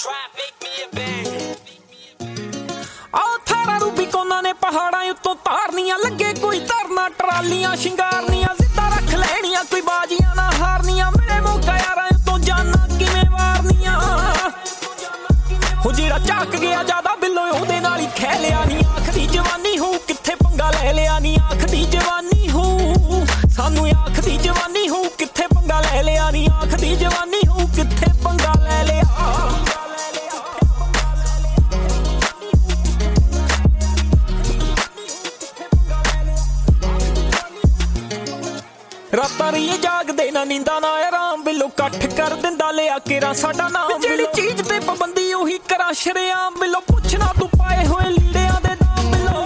थारा रूबी कोना ने पहाड़ा उत्तों तारनियां लगे कोई धरना ट्रालियां शिंगारनियां जिद्दां रख लैनियां कोई बाजियां ना हारनियां मेरे मौका यारां उत्तों जाना किवें वारनियां हो जेड़ा झाक गया ज्यादा बिल्लो ओहदे नाल ही खै लिया नी आखदी जवानी हो किथे पंगा ले लिया नी आखदी जवानी हो सानू आखदी जवानी हो किथे पंगा ले लिया नी आखदी जवानी हो किथे पंगा ले लिया रातां रहीए जागदे ना नींदा ना आराम बिल्लो कट्ठ कर दिंदा लिया केरा साडा नाम जेड़ी चीज ते पाबंदी ओही करा शरेआम बिल्लो पुछना तू पाए होए लीड़ियां दे दाम बिल्लो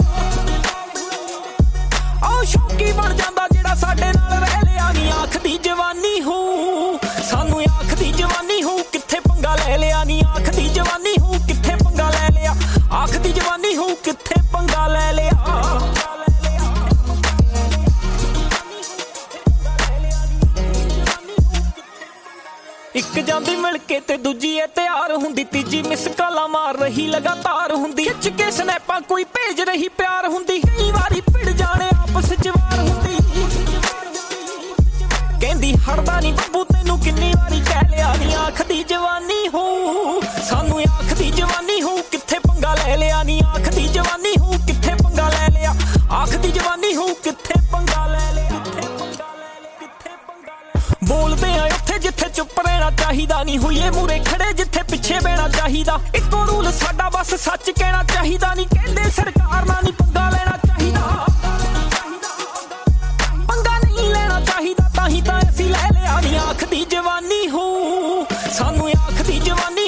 आओ शौकी बन जांदा जेड़ा साडे नाल रह लिया नी आखदी जवानी हो सानू आखदी जवानी हो किथे पंगा ले लिया नी आखदी जवानी हो किथे पंगा ले लिया आखदी जवानी हो किथे पंगा ले लिया एक जांदी मिल के ते दूजी ए तैयार हुंदी तीजी मिस काला मार रही लगातार हुंदी खिच के स्नैपां कोई भेज रही प्यार हुंदी कई वारी भिड़ जाने आपस च वार हुंदी कहंदी हड़दा नी बब्बू तैनू किन्नी वारी कह लिया नी आखदी जवानी हो सानू आखदी जवानी हो किथे पंगा ले लिया नी आखदी जवानी हो किथे पंगा ले लिया आखदी जवानी हो किथे पंगा ले लिया बोलते हैं उत्थे जिथे चुप रहना चाहिदा नहीं हुई मूरे खड़े जिथे पिछे बहना चाहिदा इको रूल साडा बस सच कहना चाहिदा नहीं कहंदे सरकार नाल नहीं पंगा लेना चाहिदा पंगा नहीं लेना चाहिदा ताही तां असीं ले लिया नी आखदी जवानी हो सानू आखदी जवानी